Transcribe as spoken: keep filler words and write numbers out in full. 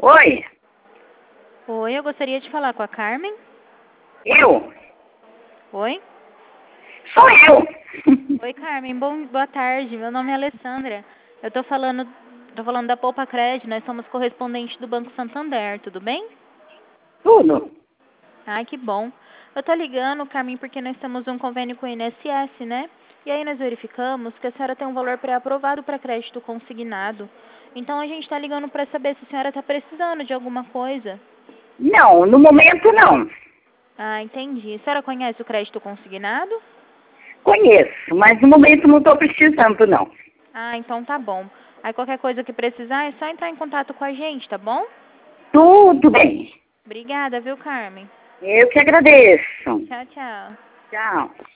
Oi, Oi, eu gostaria de falar com a Carmen. eu? Oi? Sou eu. Oi, Carmen. Bom, boa tarde. Meu nome é Alessandra. Eu tô falando, tô falando da Poupa Crédito. Nós somos correspondentes do Banco Santander. Tudo bem? Tudo. Ai, que bom. Eu tô ligando, Carmen, porque nós temos um convênio com o I N S S, né? E aí nós verificamos que a senhora tem um valor pré-aprovado para crédito consignado. Então a gente tá ligando para saber se a senhora tá precisando de alguma coisa. Não, no momento não. Ah, entendi. A senhora conhece o crédito consignado? Conheço, mas no momento não estou precisando, não. Ah, então tá bom. Aí qualquer coisa que precisar é só entrar em contato com a gente, tá bom? Tudo bem. Obrigada, viu, Carmen? Eu que agradeço. Tchau, tchau. Tchau.